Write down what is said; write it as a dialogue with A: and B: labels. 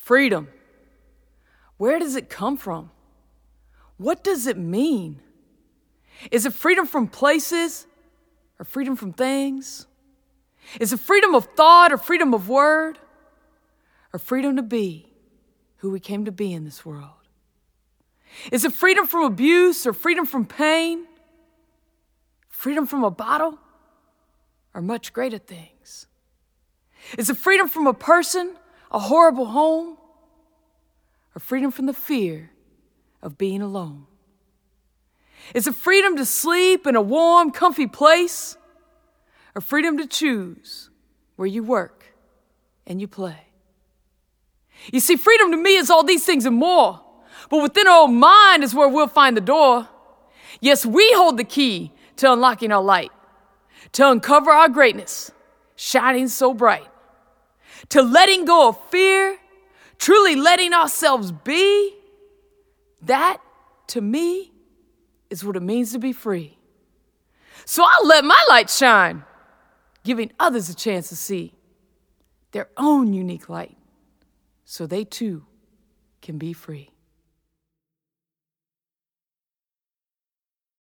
A: Freedom. Where does it come from? What does it mean? Is it freedom from places or freedom from things? Is it freedom of thought or freedom of word? Or freedom to be who we came to be in this world? Is it freedom from abuse or freedom from pain? Freedom from a bottle or much greater things? Is it freedom from a person, a horrible home? Or freedom from the fear of being alone? Is it freedom to sleep in a warm, comfy place? Or freedom to choose where you work and you play? You see, freedom to me is all these things and more. But within our own mind is where we'll find the door. Yes, we hold the key to unlocking our light, to uncover our greatness, shining so bright, to letting go of fear, truly letting ourselves be. That, to me, is what it means to be free. So I'll let my light shine, giving others a chance to see their own unique light, so they too can be free.